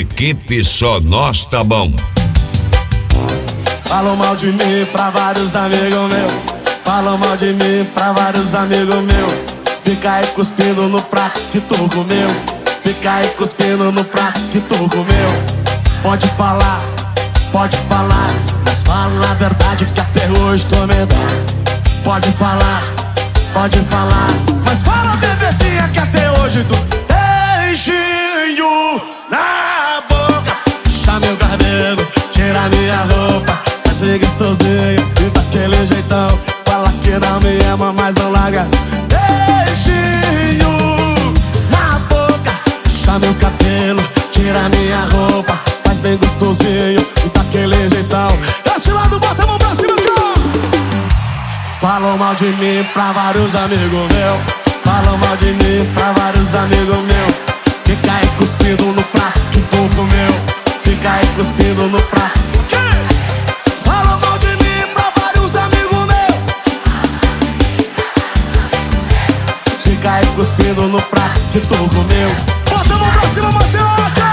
Equipe Só Nós Tá Bom. Falam mal de mim pra vários amigos meus. Falam mal de mim pra vários amigos meus. Fica aí cuspindo no prato que tu comeu. Fica aí cuspindo no prato que tu comeu. Pode falar, mas fala a verdade que até hoje tô medado. Pode falar, mas fala, bebezinha, que até hoje tu beijinho na boca. Puxa meu cabelo, tira minha roupa, faz gostosinho e daquele jeitão. Fala que não me ama, mas não larga. Beijinho na boca. Puxa meu cabelo, tira minha roupa, faz bem gostosinho e daquele jeitão. Esse lado, bota a mão pra cima, cara. Falam mal de mim pra vários amigos meus. Falam mal de mim pra vários amigos meus. Fica aí cuspindo no prato que tu comeu. Fica aí cuspindo no prato. Falam mal de mim pra vários amigos meus. Fica aí cuspindo no prato que tu comeu. Bota a mão pra cima, Marcelo.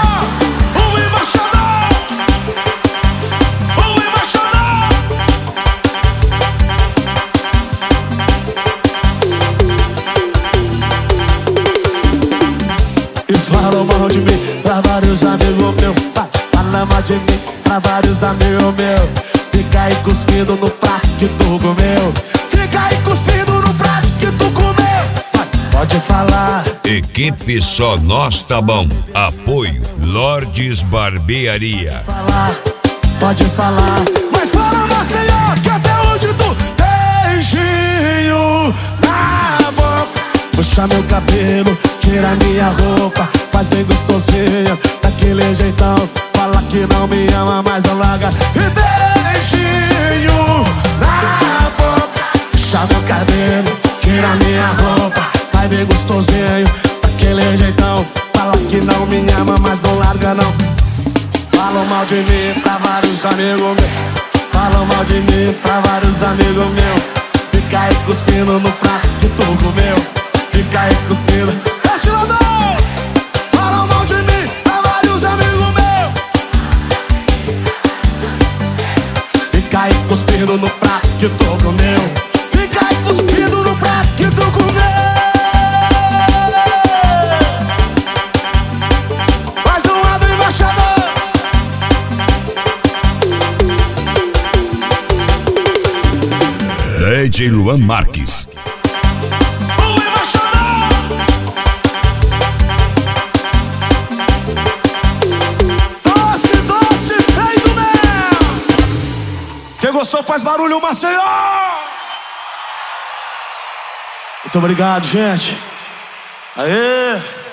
Fala mal de mim pra vários amigos meus. Fala mal de mim pra vários amigos meus. Fica aí cuspindo no prato que tu comeu. Fica aí cuspindo no prato que tu comeu. Pode falar. Equipe Só Nós Tá Bom. Apoio Lordes Barbearia. Pode falar, mas fala, Maceió, que até hoje tu beijinho na boca. Puxa meu cabelo, tira minha roupa, faz bem gostosinho, daquele jeitão. Fala que não me ama, mas não larga. E beijinho na boca. Puxa meu cabelo, tira minha roupa, faz bem gostosinho, daquele jeitão. Fala que não me ama, mas não larga não. Falam mal de mim pra vários amigos meus. Falam mal de mim pra vários amigos meus. Fica aí cuspindo no prato que tu comeu. Fica aí cuspindo. Esse lado! Falam mal de mim pra vários amigos meus. Fica aí cuspindo no prato que tu comeu. Fica aí cuspindo no prato que tu comeu. Mais um lado, embaixador. DJ Luan Marques. Quem gostou faz barulho, Maceió! Muito obrigado, gente. Aê!